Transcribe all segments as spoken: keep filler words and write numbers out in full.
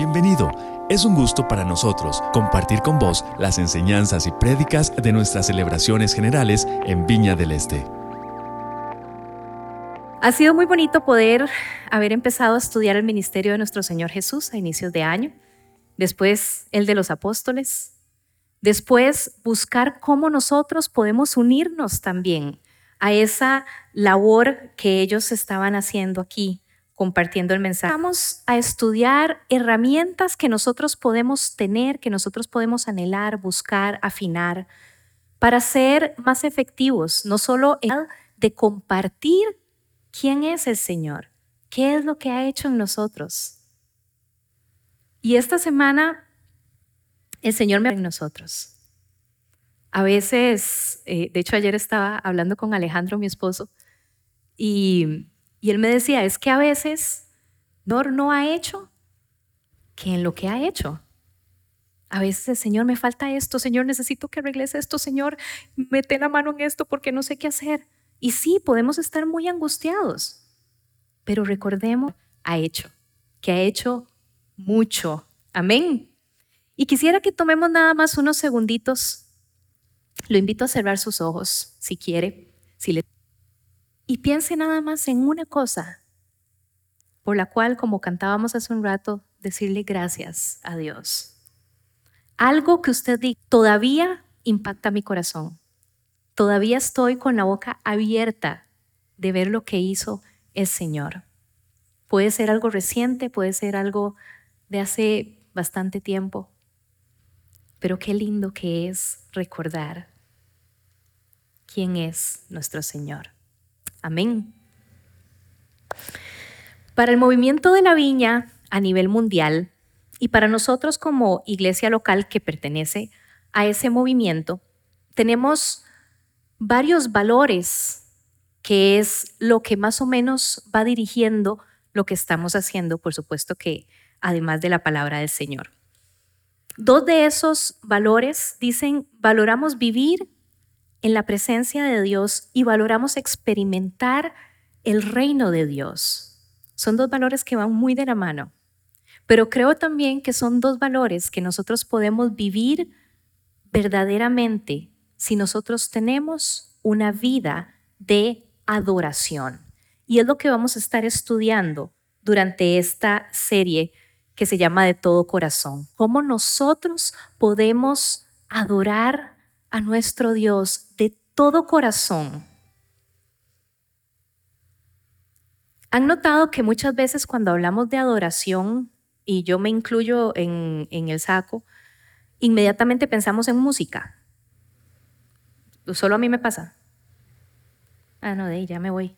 Bienvenido. Es un gusto para nosotros compartir con vos las enseñanzas y prédicas de nuestras celebraciones generales en Viña del Este. Ha sido muy bonito poder haber empezado a estudiar el ministerio de nuestro Señor Jesús a inicios de año, después el de los apóstoles, después buscar cómo nosotros podemos unirnos también a esa labor que ellos estaban haciendo aquí, compartiendo el mensaje. Vamos a estudiar herramientas que nosotros podemos tener, que nosotros podemos anhelar, buscar, afinar, para ser más efectivos, no solo en de compartir quién es el Señor, qué es lo que ha hecho en nosotros. Y esta semana el Señor me ha en nosotros. A veces, eh, de hecho ayer estaba hablando con Alejandro, mi esposo, y, y él me decía, es que a veces no, no ha hecho que en lo que ha hecho. A veces, Señor, me falta esto, Señor, necesito que arregles esto, Señor, mete la mano en esto porque no sé qué hacer. Y sí, podemos estar muy angustiados, pero recordemos, ha hecho, que ha hecho mucho. Amén. Y quisiera que tomemos nada más unos segunditos. Lo invito a cerrar sus ojos, si quiere, si le... y piense nada más en una cosa por la cual, como cantábamos hace un rato, decirle gracias a Dios. Algo que usted diga todavía impacta mi corazón. Todavía estoy con la boca abierta de ver lo que hizo el Señor. Puede ser algo reciente, puede ser algo de hace bastante tiempo, pero qué lindo que es recordar quién es nuestro Señor. Amén. Para el movimiento de la Viña a nivel mundial y para nosotros como iglesia local que pertenece a ese movimiento, tenemos varios valores que es lo que más o menos va dirigiendo lo que estamos haciendo, por supuesto que además de la palabra del Señor. Dos de esos valores dicen, valoramos vivir en la presencia de Dios y valoramos experimentar el reino de Dios. Son dos valores que van muy de la mano, pero creo también que son dos valores que nosotros podemos vivir verdaderamente si nosotros tenemos una vida de adoración. Y es lo que vamos a estar estudiando durante esta serie que se llama De Todo Corazón. Cómo nosotros podemos adorar a nuestro Dios de todo corazón. ¿Han notado que muchas veces cuando hablamos de adoración, y yo me incluyo en, en el saco, inmediatamente pensamos en música? ¿Solo a mí me pasa? Ah, no, de ahí ya me voy.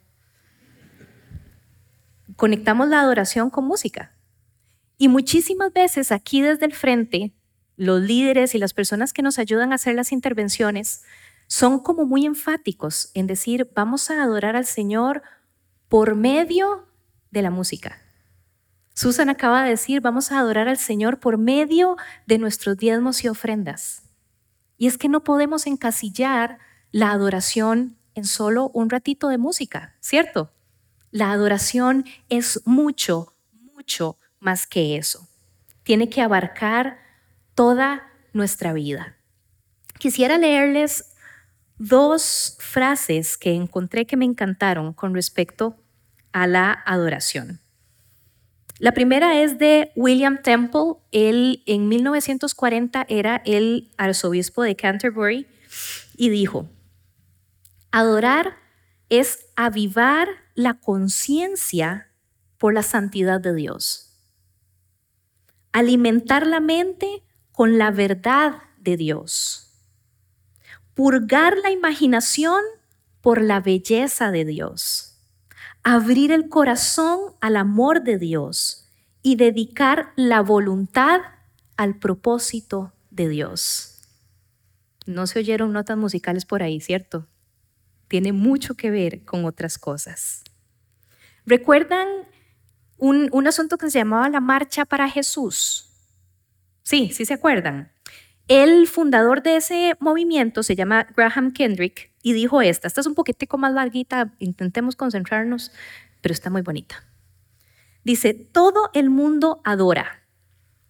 Conectamos la adoración con música. Y muchísimas veces aquí desde el frente, los líderes y las personas que nos ayudan a hacer las intervenciones son como muy enfáticos en decir, vamos a adorar al Señor por medio de la música. Susan acaba de decir, vamos a adorar al Señor por medio de nuestros diezmos y ofrendas. Y es que no podemos encasillar la adoración en solo un ratito de música, ¿cierto? La adoración es mucho, mucho más que eso. Tiene que abarcar toda nuestra vida. Quisiera leerles dos frases que encontré que me encantaron con respecto a la adoración. La primera es de William Temple. Él en mil novecientos cuarenta era el arzobispo de Canterbury y dijo, adorar es avivar la conciencia por la santidad de Dios, alimentar la mente con la verdad de Dios, purgar la imaginación por la belleza de Dios, abrir el corazón al amor de Dios y dedicar la voluntad al propósito de Dios. No se oyeron notas musicales por ahí, ¿cierto? Tiene mucho que ver con otras cosas. ¿Recuerdan un, un asunto que se llamaba la Marcha para Jesús? Sí, sí se acuerdan. El fundador de ese movimiento se llama Graham Kendrick y dijo esta, esta es un poquitico más larguita, intentemos concentrarnos, pero está muy bonita. Dice, todo el mundo adora,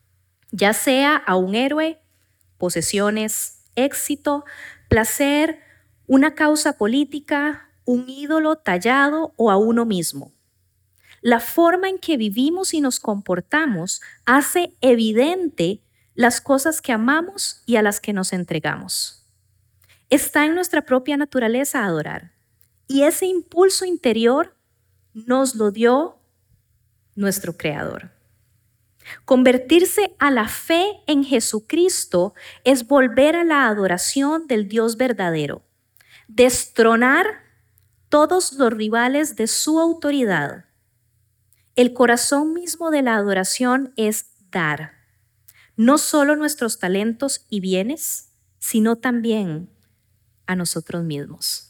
ya sea a un héroe, posesiones, éxito, placer, una causa política, un ídolo tallado o a uno mismo. La forma en que vivimos y nos comportamos hace evidente las cosas que amamos y a las que nos entregamos. Está en nuestra propia naturaleza adorar, y ese impulso interior nos lo dio nuestro Creador. Convertirse a la fe en Jesucristo es volver a la adoración del Dios verdadero, destronar todos los rivales de su autoridad. El corazón mismo de la adoración es dar, no solo nuestros talentos y bienes, sino también a nosotros mismos.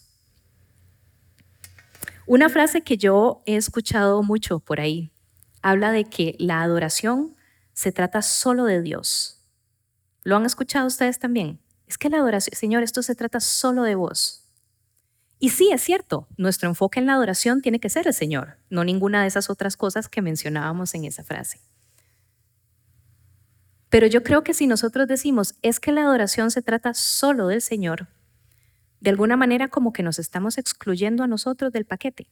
Una frase que yo he escuchado mucho por ahí habla de que la adoración se trata solo de Dios. ¿Lo han escuchado ustedes también? Es que la adoración, Señor, esto se trata solo de vos. Y sí, es cierto, nuestro enfoque en la adoración tiene que ser el Señor, no ninguna de esas otras cosas que mencionábamos en esa frase. Pero yo creo que si nosotros decimos, es que la adoración se trata solo del Señor, de alguna manera como que nos estamos excluyendo a nosotros del paquete.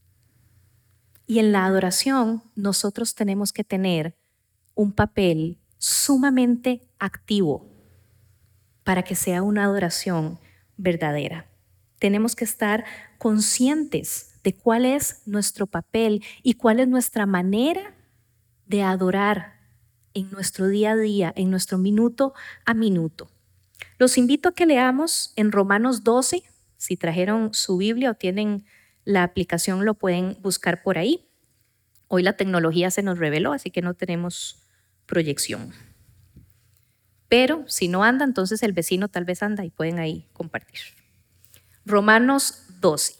Y en la adoración nosotros tenemos que tener un papel sumamente activo para que sea una adoración verdadera. Tenemos que estar conscientes de cuál es nuestro papel y cuál es nuestra manera de adorar en nuestro día a día, en nuestro minuto a minuto. Los invito a que leamos en Romanos doce, si trajeron su Biblia o tienen la aplicación lo pueden buscar por ahí. Hoy la tecnología se nos reveló, así que no tenemos proyección. Pero si no anda, entonces el vecino tal vez anda y pueden ahí compartir. Romanos doce.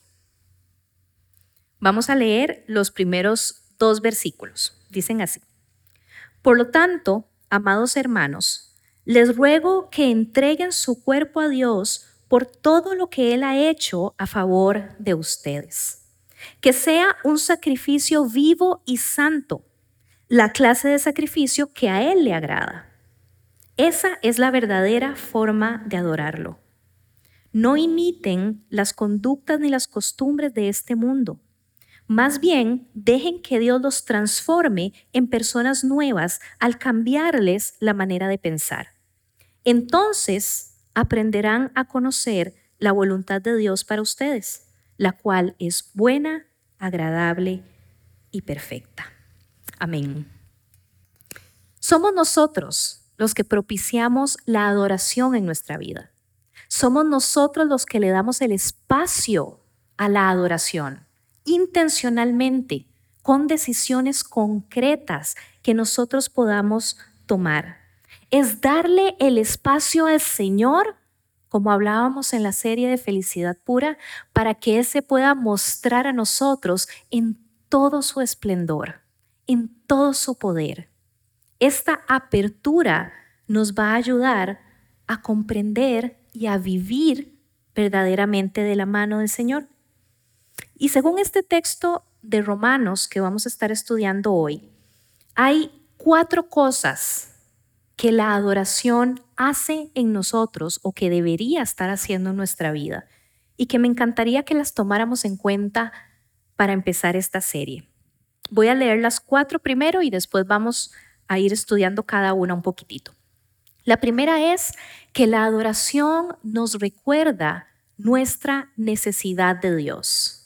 Vamos a leer los primeros dos versículos. Dicen así. Por lo tanto, amados hermanos, les ruego que entreguen su cuerpo a Dios por todo lo que Él ha hecho a favor de ustedes. Que sea un sacrificio vivo y santo, la clase de sacrificio que a Él le agrada. Esa es la verdadera forma de adorarlo. No imiten las conductas ni las costumbres de este mundo. Más bien, dejen que Dios los transforme en personas nuevas al cambiarles la manera de pensar. Entonces, aprenderán a conocer la voluntad de Dios para ustedes, la cual es buena, agradable y perfecta. Amén. Somos nosotros los que propiciamos la adoración en nuestra vida. Somos nosotros los que le damos el espacio a la adoración, intencionalmente, con decisiones concretas que nosotros podamos tomar. Es darle el espacio al Señor, como hablábamos en la serie de Felicidad Pura, para que Él se pueda mostrar a nosotros en todo su esplendor, en todo su poder. Esta apertura nos va a ayudar a comprender y a vivir verdaderamente de la mano del Señor. Y según este texto de Romanos que vamos a estar estudiando hoy, hay cuatro cosas que la adoración hace en nosotros o que debería estar haciendo en nuestra vida y que me encantaría que las tomáramos en cuenta para empezar esta serie. Voy a leer las cuatro primero y después vamos a ir estudiando cada una un poquitito. La primera es que la adoración nos recuerda nuestra necesidad de Dios.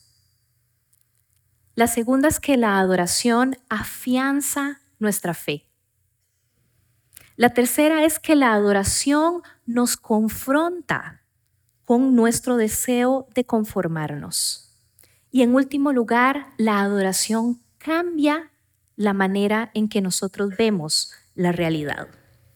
La segunda es que la adoración afianza nuestra fe. La tercera es que la adoración nos confronta con nuestro deseo de conformarnos. Y en último lugar, la adoración cambia la manera en que nosotros vemos la realidad.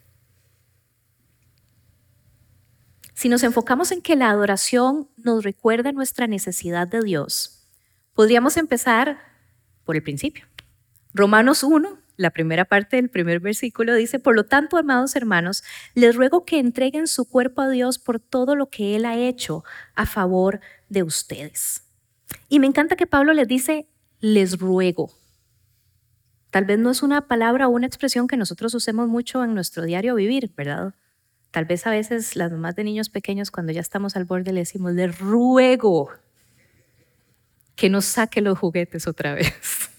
Si nos enfocamos en que la adoración nos recuerda nuestra necesidad de Dios, podríamos empezar por el principio. Romanos uno, la primera parte del primer versículo dice, por lo tanto, amados hermanos, les ruego que entreguen su cuerpo a Dios por todo lo que Él ha hecho a favor de ustedes. Y me encanta que Pablo les dice, les ruego. Tal vez no es una palabra o una expresión que nosotros usemos mucho en nuestro diario vivir, ¿verdad? Tal vez a veces las mamás de niños pequeños, cuando ya estamos al borde, le decimos, le ruego que nos saque los juguetes otra vez.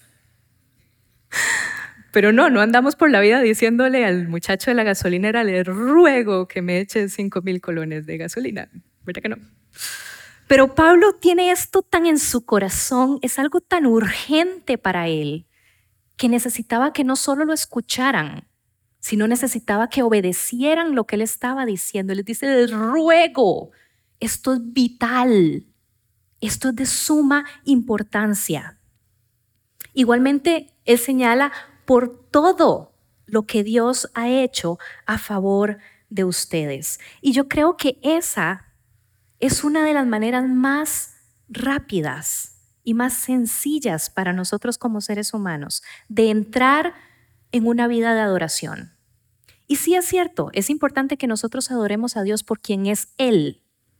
Pero no, no andamos por la vida diciéndole al muchacho de la gasolinera, le ruego que me eche cinco mil colones de gasolina. ¿Verdad que no? Pero Pablo tiene esto tan en su corazón, es algo tan urgente para él, que necesitaba que no solo lo escucharan, sino necesitaba que obedecieran lo que él estaba diciendo. Les dice, les ruego, esto es vital, esto es de suma importancia. Igualmente, él señala por todo lo que Dios ha hecho a favor de ustedes. Y yo creo que esa es una de las maneras más rápidas y más sencillas para nosotros como seres humanos de entrar en una vida de adoración. Y sí es cierto, es importante que nosotros adoremos a Dios por quien es Él.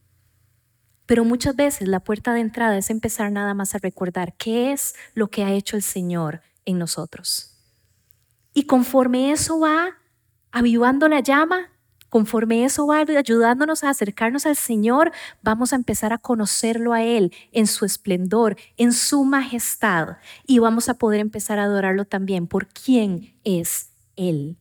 Pero muchas veces la puerta de entrada es empezar nada más a recordar qué es lo que ha hecho el Señor en nosotros. Y conforme eso va avivando la llama, conforme eso va ayudándonos a acercarnos al Señor, vamos a empezar a conocerlo a Él en su esplendor, en su majestad. Y vamos a poder empezar a adorarlo también por quién es Él.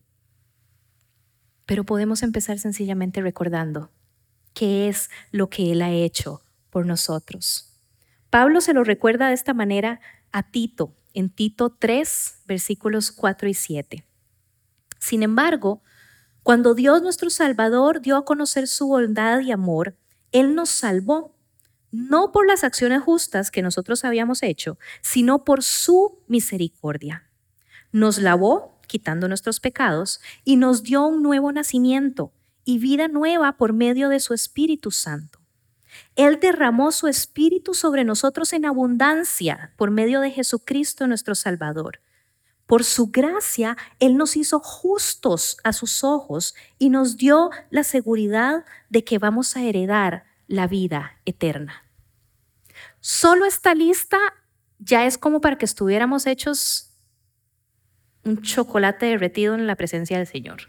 Pero podemos empezar sencillamente recordando qué es lo que Él ha hecho por nosotros. Pablo se lo recuerda de esta manera a Tito, en Tito tres, versículos cuatro y siete. Sin embargo, cuando Dios nuestro Salvador dio a conocer su bondad y amor, Él nos salvó, no por las acciones justas que nosotros habíamos hecho, sino por su misericordia. Nos lavó, quitando nuestros pecados, y nos dio un nuevo nacimiento y vida nueva por medio de su Espíritu Santo. Él derramó su Espíritu sobre nosotros en abundancia por medio de Jesucristo nuestro Salvador. Por su gracia, Él nos hizo justos a sus ojos y nos dio la seguridad de que vamos a heredar la vida eterna. Solo esta lista ya es como para que estuviéramos hechos un chocolate derretido en la presencia del Señor.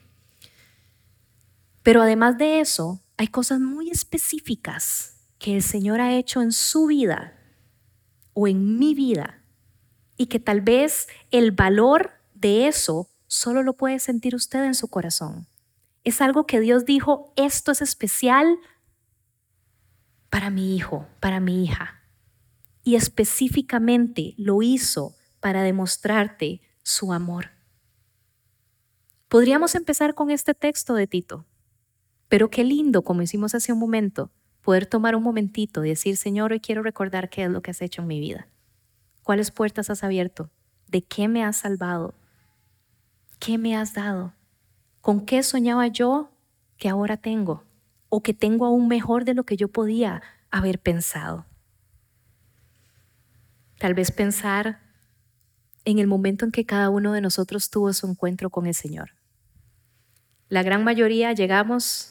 Pero además de eso, hay cosas muy específicas que el Señor ha hecho en su vida o en mi vida y que tal vez el valor de eso solo lo puede sentir usted en su corazón. Es algo que Dios dijo, esto es especial para mi hijo, para mi hija. Y específicamente lo hizo para demostrarte su amor. Podríamos empezar con este texto de Tito, pero qué lindo, como hicimos hace un momento, poder tomar un momentito y decir, Señor, hoy quiero recordar qué es lo que has hecho en mi vida. ¿Cuáles puertas has abierto? ¿De qué me has salvado? ¿Qué me has dado? ¿Con qué soñaba yo que ahora tengo? ¿O que tengo aún mejor de lo que yo podía haber pensado? Tal vez pensar en el momento en que cada uno de nosotros tuvo su encuentro con el Señor. La gran mayoría llegamos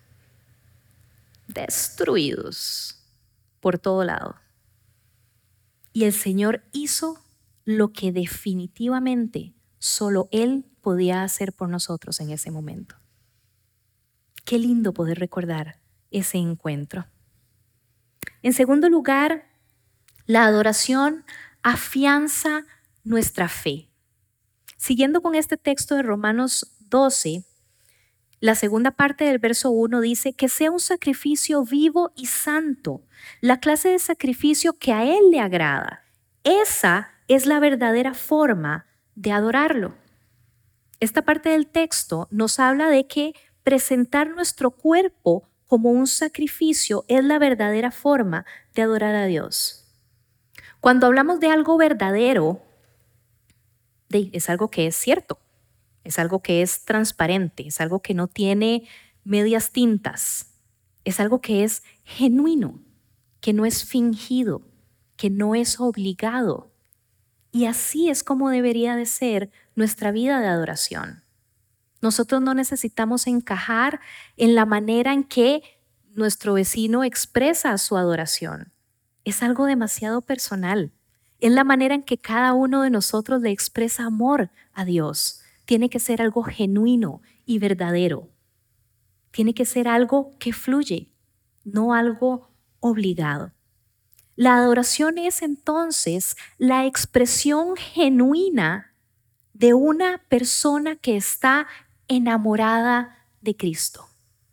destruidos por todo lado. Y el Señor hizo lo que definitivamente solo Él podía hacer por nosotros en ese momento. Qué lindo poder recordar ese encuentro. En segundo lugar, la adoración afianza nuestra fe. Siguiendo con este texto de Romanos doce, la segunda parte del verso uno dice que sea un sacrificio vivo y santo, la clase de sacrificio que a Él le agrada. Esa es la verdadera forma de adorarlo. Esta parte del texto nos habla de que presentar nuestro cuerpo como un sacrificio es la verdadera forma de adorar a Dios. Cuando hablamos de algo verdadero, es algo que es cierto. Es algo que es transparente, es algo que no tiene medias tintas, es algo que es genuino, que no es fingido, que no es obligado. Y así es como debería de ser nuestra vida de adoración. Nosotros no necesitamos encajar en la manera en que nuestro vecino expresa su adoración. Es algo demasiado personal. Es la manera en que cada uno de nosotros le expresa amor a Dios. Tiene que ser algo genuino y verdadero. Tiene que ser algo que fluye, no algo obligado. La adoración es entonces la expresión genuina de una persona que está enamorada de Cristo.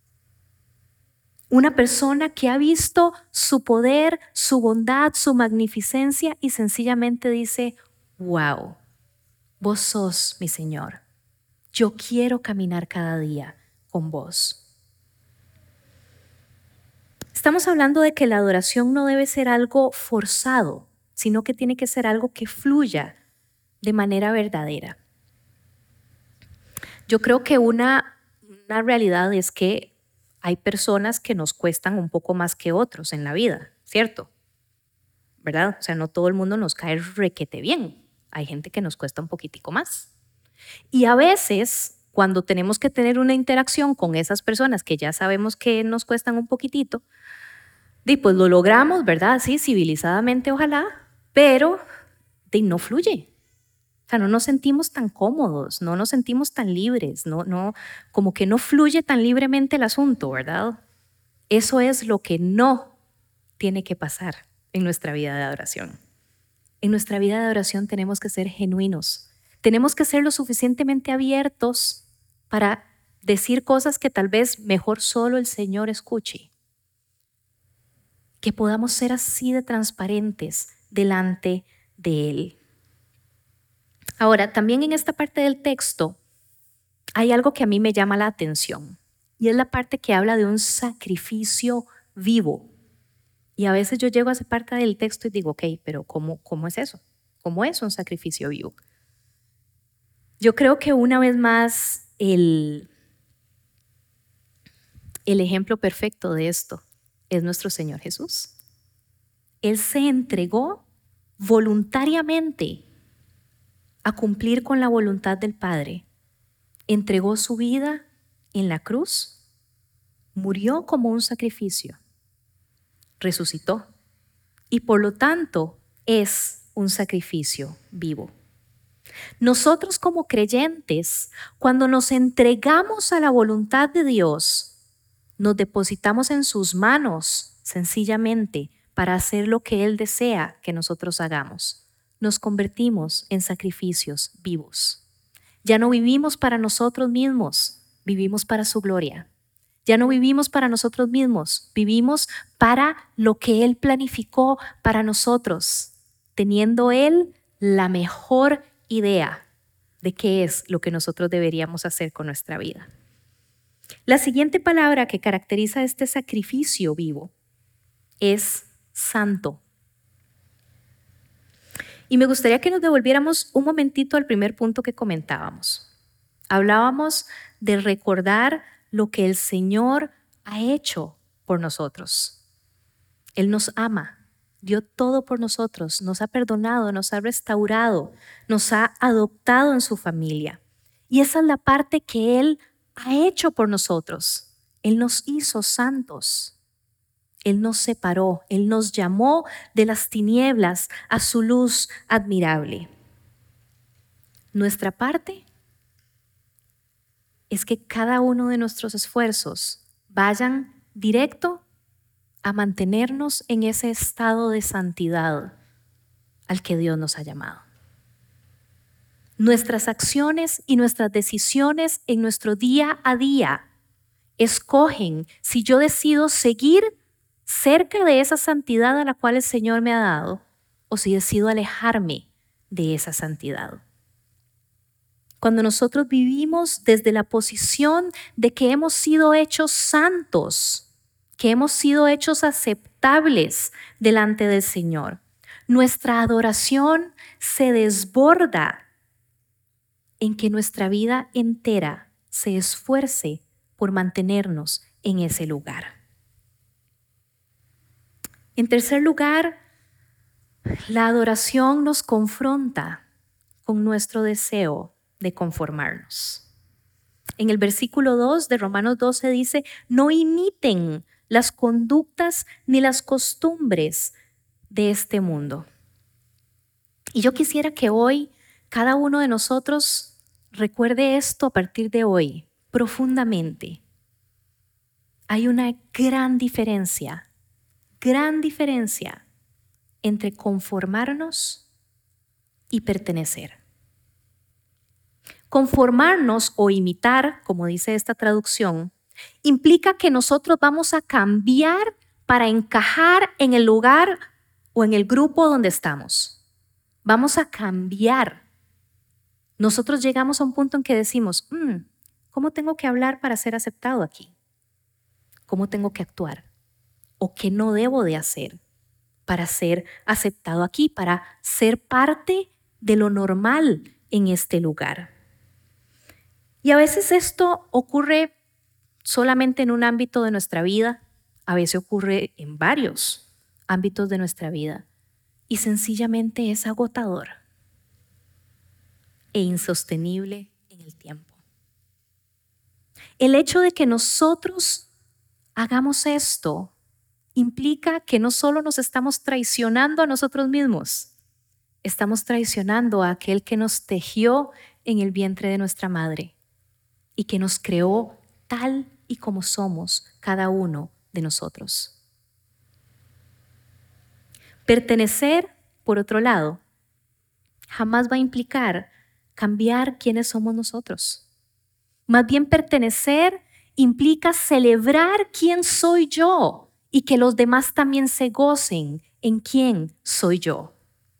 Una persona que ha visto su poder, su bondad, su magnificencia y sencillamente dice, wow, vos sos mi Señor. Yo quiero caminar cada día con vos. Estamos hablando de que la adoración no debe ser algo forzado, sino que tiene que ser algo que fluya de manera verdadera. Yo creo que una, una realidad es que hay personas que nos cuestan un poco más que otros en la vida, ¿cierto? ¿Verdad? O sea, no todo el mundo nos cae requete bien. Hay gente que nos cuesta un poquitico más. Y a veces, cuando tenemos que tener una interacción con esas personas que ya sabemos que nos cuestan un poquitito, y pues lo logramos, ¿verdad? Sí, civilizadamente ojalá, pero de, no fluye. O sea, no nos sentimos tan cómodos, no nos sentimos tan libres, no, no, como que no fluye tan libremente el asunto, ¿verdad? Eso es lo que no tiene que pasar en nuestra vida de adoración. En nuestra vida de adoración tenemos que ser genuinos, tenemos que ser lo suficientemente abiertos para decir cosas que tal vez mejor solo el Señor escuche. Que podamos ser así de transparentes delante de Él. Ahora, también en esta parte del texto hay algo que a mí me llama la atención y es la parte que habla de un sacrificio vivo. Y a veces yo llego a esa parte del texto y digo, ok, pero ¿cómo, cómo es eso? ¿Cómo es un sacrificio vivo? Yo creo que una vez más el, el ejemplo perfecto de esto es nuestro Señor Jesús. Él se entregó voluntariamente a cumplir con la voluntad del Padre. Entregó su vida en la cruz, murió como un sacrificio, resucitó y por lo tanto es un sacrificio vivo. Nosotros como creyentes, cuando nos entregamos a la voluntad de Dios, nos depositamos en sus manos sencillamente para hacer lo que Él desea que nosotros hagamos. Nos convertimos en sacrificios vivos. Ya no vivimos para nosotros mismos, vivimos para su gloria. Ya no vivimos para nosotros mismos, vivimos para lo que Él planificó para nosotros, teniendo Él la mejor idea de qué es lo que nosotros deberíamos hacer con nuestra vida. La siguiente palabra que caracteriza este sacrificio vivo es santo. Y me gustaría que nos devolviéramos un momentito al primer punto que comentábamos. Hablábamos de recordar lo que el Señor ha hecho por nosotros. Él nos ama, dio todo por nosotros, nos ha perdonado, nos ha restaurado, nos ha adoptado en su familia. Y esa es la parte que Él ha hecho por nosotros. Él nos hizo santos. Él nos separó, Él nos llamó de las tinieblas a su luz admirable. Nuestra parte es que cada uno de nuestros esfuerzos vayan directo a mantenernos en ese estado de santidad al que Dios nos ha llamado. Nuestras acciones y nuestras decisiones en nuestro día a día escogen si yo decido seguir cerca de esa santidad a la cual el Señor me ha dado o si decido alejarme de esa santidad. Cuando nosotros vivimos desde la posición de que hemos sido hechos santos, que hemos sido hechos aceptables delante del Señor, nuestra adoración se desborda en que nuestra vida entera se esfuerce por mantenernos en ese lugar. En tercer lugar, la adoración nos confronta con nuestro deseo de conformarnos. En el versículo dos de Romanos doce dice, no imiten las conductas ni las costumbres de este mundo. Y yo quisiera que hoy cada uno de nosotros recuerde esto a partir de hoy profundamente. Hay una gran diferencia, gran diferencia entre conformarnos y pertenecer. Conformarnos o imitar, como dice esta traducción, implica que nosotros vamos a cambiar para encajar en el lugar o en el grupo donde estamos. Vamos a cambiar. Nosotros llegamos a un punto en que decimos, mm, ¿cómo tengo que hablar para ser aceptado aquí? ¿Cómo tengo que actuar? ¿O qué no debo de hacer para ser aceptado aquí, para ser parte de lo normal en este lugar? Y a veces esto ocurre solamente en un ámbito de nuestra vida, a veces ocurre en varios ámbitos de nuestra vida y sencillamente es agotador e insostenible en el tiempo. El hecho de que nosotros hagamos esto implica que no solo nos estamos traicionando a nosotros mismos, estamos traicionando a aquel que nos tejió en el vientre de nuestra madre y que nos creó tal y como somos cada uno de nosotros. Pertenecer, por otro lado, jamás va a implicar cambiar quiénes somos nosotros. Más bien, pertenecer implica celebrar quién soy yo y que los demás también se gocen en quién soy yo.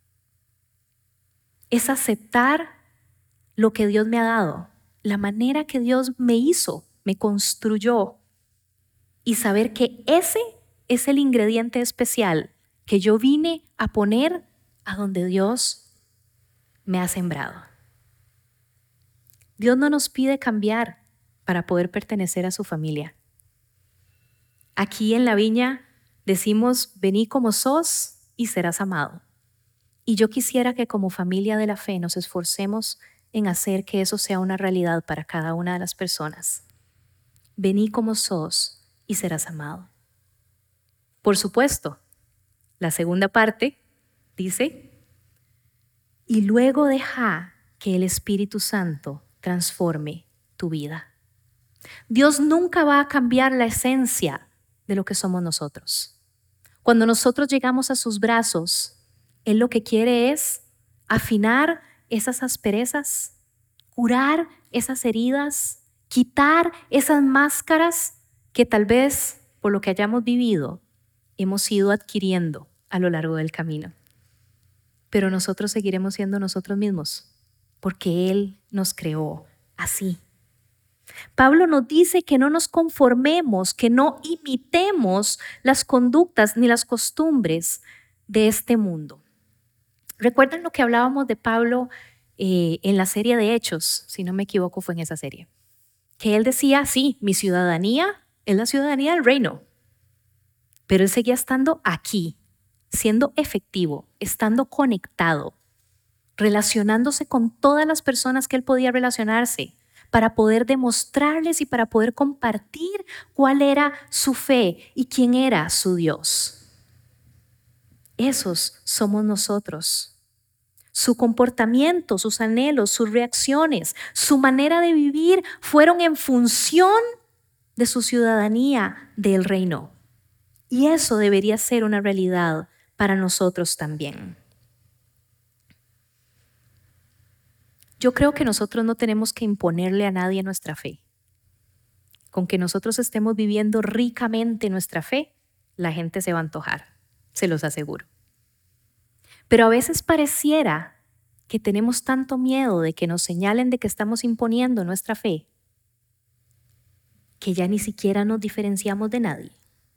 Es aceptar lo que Dios me ha dado, la manera que Dios me hizo, me construyó, y saber que ese es el ingrediente especial que yo vine a poner a donde Dios me ha sembrado. Dios no nos pide cambiar para poder pertenecer a su familia. Aquí en la viña decimos, vení como sos y serás amado. Y yo quisiera que como familia de la fe nos esforcemos en hacer que eso sea una realidad para cada una de las personas. Vení como sos y serás amado. Por supuesto, la segunda parte dice, y luego deja que el Espíritu Santo transforme tu vida. Dios nunca va a cambiar la esencia de lo que somos nosotros. Cuando nosotros llegamos a sus brazos, Él lo que quiere es afinar esas asperezas, curar esas heridas, quitar esas máscaras que tal vez por lo que hayamos vivido hemos ido adquiriendo a lo largo del camino. Pero nosotros seguiremos siendo nosotros mismos porque Él nos creó así. Pablo nos dice que no nos conformemos, que no imitemos las conductas ni las costumbres de este mundo. ¿Recuerdan lo que hablábamos de Pablo eh, en la serie de Hechos? Si no me equivoco, fue en esa serie. Que él decía, sí, mi ciudadanía es la ciudadanía del reino. Pero él seguía estando aquí, siendo efectivo, estando conectado, relacionándose con todas las personas que él podía relacionarse, para poder demostrarles y para poder compartir cuál era su fe y quién era su Dios. Esos somos nosotros. Su comportamiento, sus anhelos, sus reacciones, su manera de vivir fueron en función de su ciudadanía del reino. Y eso debería ser una realidad para nosotros también. Yo creo que nosotros no tenemos que imponerle a nadie nuestra fe. Con que nosotros estemos viviendo ricamente nuestra fe, la gente se va a antojar, se los aseguro. Pero a veces pareciera que tenemos tanto miedo de que nos señalen de que estamos imponiendo nuestra fe, que ya ni siquiera nos diferenciamos de nadie.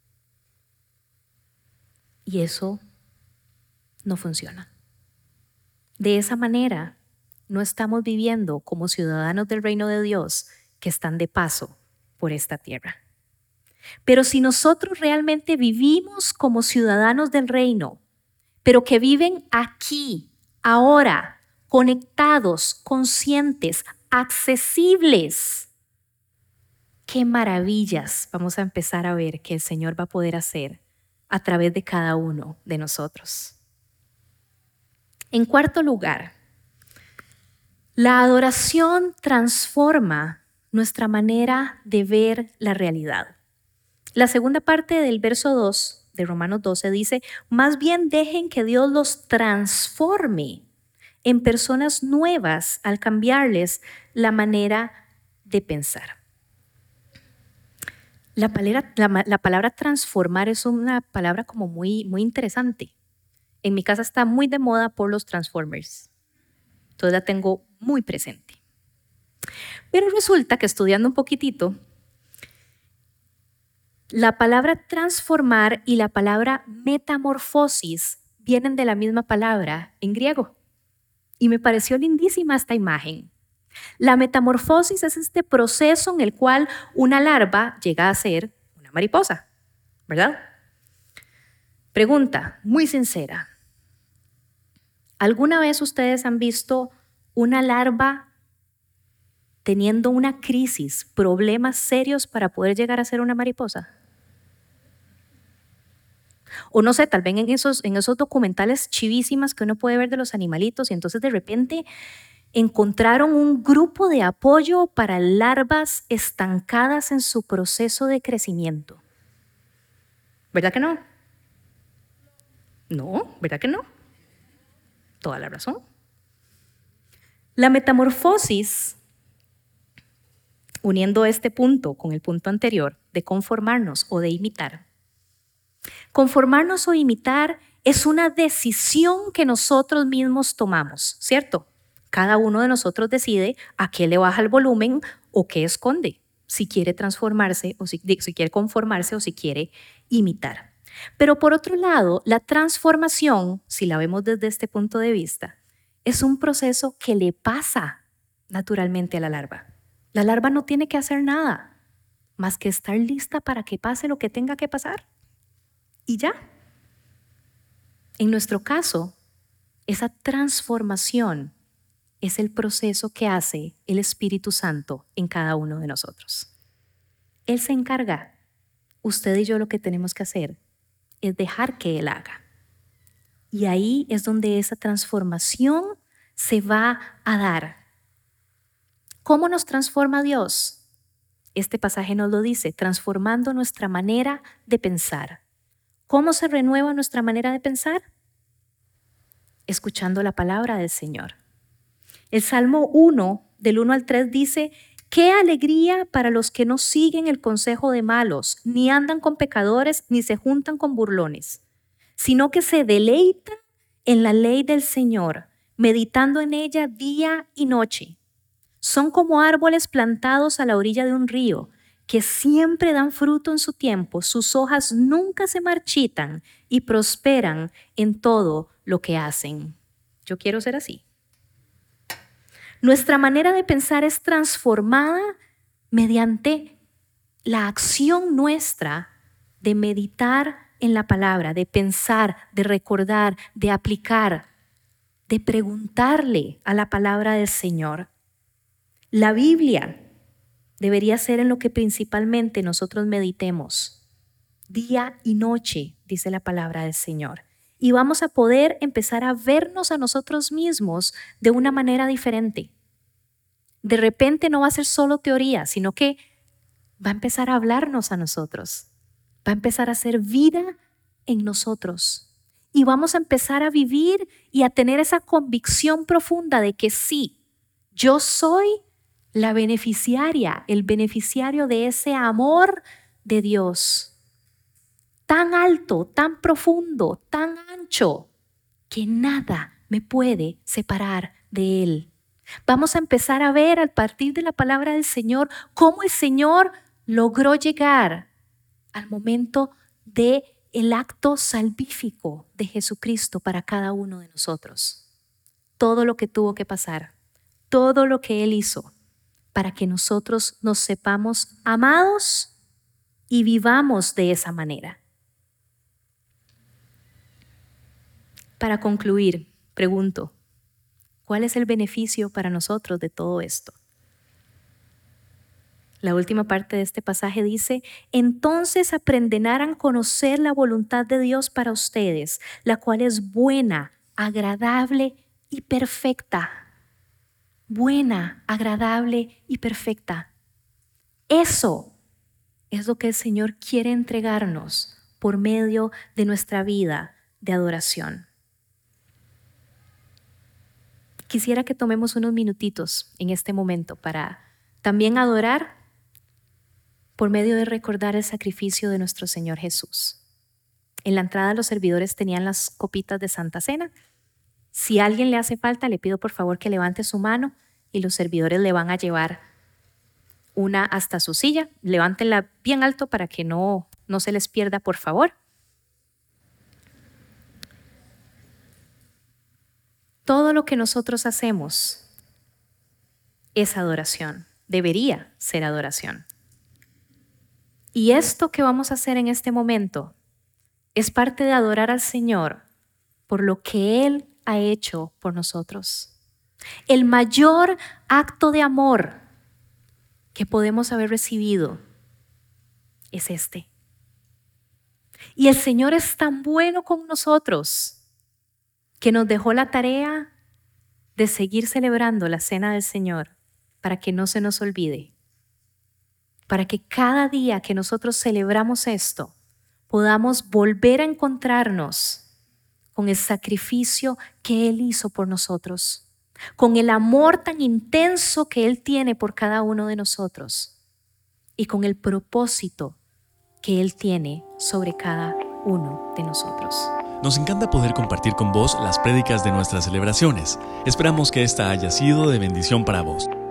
Y eso no funciona. De esa manera, no estamos viviendo como ciudadanos del reino de Dios que están de paso por esta tierra. Pero si nosotros realmente vivimos como ciudadanos del reino, pero que viven aquí, ahora, conectados, conscientes, accesibles, qué maravillas vamos a empezar a ver que el Señor va a poder hacer a través de cada uno de nosotros. En cuarto lugar, la adoración transforma nuestra manera de ver la realidad. La segunda parte del verso dos de Romanos doce dice, más bien dejen que Dios los transforme en personas nuevas al cambiarles la manera de pensar. La palabra, la, la palabra transformar es una palabra como muy, muy interesante. En mi casa está muy de moda por los Transformers. Entonces la tengo muy presente. Pero resulta que estudiando un poquitito, la palabra transformar y la palabra metamorfosis vienen de la misma palabra en griego. Y me pareció lindísima esta imagen. La metamorfosis es este proceso en el cual una larva llega a ser una mariposa, ¿verdad? Pregunta muy sincera. ¿Alguna vez ustedes han visto una larva teniendo una crisis, problemas serios para poder llegar a ser una mariposa? O no sé, tal vez en esos, en esos documentales chivísimas que uno puede ver de los animalitos y entonces de repente encontraron un grupo de apoyo para larvas estancadas en su proceso de crecimiento. ¿Verdad que no? No, ¿verdad que no? Toda la razón. La metamorfosis, uniendo este punto con el punto anterior de conformarnos o de imitar. Conformarnos o imitar es una decisión que nosotros mismos tomamos, ¿cierto? Cada uno de nosotros decide a qué le baja el volumen o qué esconde, si quiere transformarse o si, si quiere conformarse o si quiere imitar. Pero por otro lado, la transformación, si la vemos desde este punto de vista, es un proceso que le pasa naturalmente a la larva. La larva no tiene que hacer nada más que estar lista para que pase lo que tenga que pasar. Y ya. En nuestro caso, esa transformación es el proceso que hace el Espíritu Santo en cada uno de nosotros. Él se encarga. Usted y yo lo que tenemos que hacer es dejar que Él haga. Y ahí es donde esa transformación se va a dar. ¿Cómo nos transforma Dios? Este pasaje nos lo dice, transformando nuestra manera de pensar. ¿Cómo se renueva nuestra manera de pensar? Escuchando la palabra del Señor. El Salmo uno, del uno al tres dice, qué alegría para los que no siguen el consejo de malos, ni andan con pecadores, ni se juntan con burlones, sino que se deleitan en la ley del Señor, meditando en ella día y noche. Son como árboles plantados a la orilla de un río, que siempre dan fruto en su tiempo, sus hojas nunca se marchitan y prosperan en todo lo que hacen. Yo quiero ser así. Nuestra manera de pensar es transformada mediante la acción nuestra de meditar en la palabra, de pensar, de recordar, de aplicar, de preguntarle a la palabra del Señor. La Biblia debería ser en lo que principalmente nosotros meditemos, día y noche, dice la palabra del Señor. Y vamos a poder empezar a vernos a nosotros mismos de una manera diferente. De repente no va a ser solo teoría, sino que va a empezar a hablarnos a nosotros. Va a empezar a hacer vida en nosotros. Y vamos a empezar a vivir y a tener esa convicción profunda de que sí, yo soy la beneficiaria, el beneficiario de ese amor de Dios. Tan alto, tan profundo, tan ancho, que nada me puede separar de Él. Vamos a empezar a ver a partir de la palabra del Señor cómo el Señor logró llegar al momento de el acto salvífico de Jesucristo para cada uno de nosotros. Todo lo que tuvo que pasar, todo lo que Él hizo para que nosotros nos sepamos amados y vivamos de esa manera. Para concluir, pregunto, ¿cuál es el beneficio para nosotros de todo esto? La última parte de este pasaje dice, entonces aprenderán a conocer la voluntad de Dios para ustedes, la cual es buena, agradable y perfecta. Buena, agradable y perfecta. Eso es lo que el Señor quiere entregarnos por medio de nuestra vida de adoración. Quisiera que tomemos unos minutitos en este momento para también adorar por medio de recordar el sacrificio de nuestro Señor Jesús. En la entrada los servidores tenían las copitas de Santa Cena. Si a alguien le hace falta, le pido por favor que levante su mano y los servidores le van a llevar una hasta su silla. Levántenla bien alto para que no, no se les pierda, por favor. Todo lo que nosotros hacemos es adoración, debería ser adoración. Y esto que vamos a hacer en este momento es parte de adorar al Señor por lo que Él ha hecho por nosotros. El mayor acto de amor que podemos haber recibido es este. Y el Señor es tan bueno con nosotros que nos dejó la tarea de seguir celebrando la cena del Señor para que no se nos olvide. Para que cada día que nosotros celebramos esto, podamos volver a encontrarnos con el sacrificio que Él hizo por nosotros, con el amor tan intenso que Él tiene por cada uno de nosotros y con el propósito que Él tiene sobre cada uno de nosotros. Nos encanta poder compartir con vos las prédicas de nuestras celebraciones. Esperamos que esta haya sido de bendición para vos.